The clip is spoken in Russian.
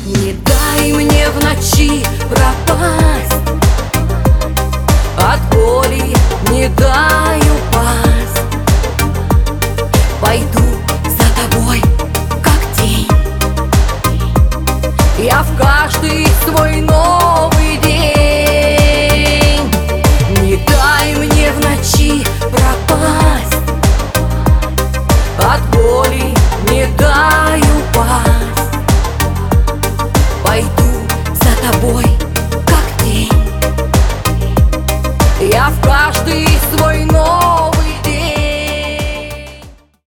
Не дай мне в ночи пропасть, от боли не дай упасть.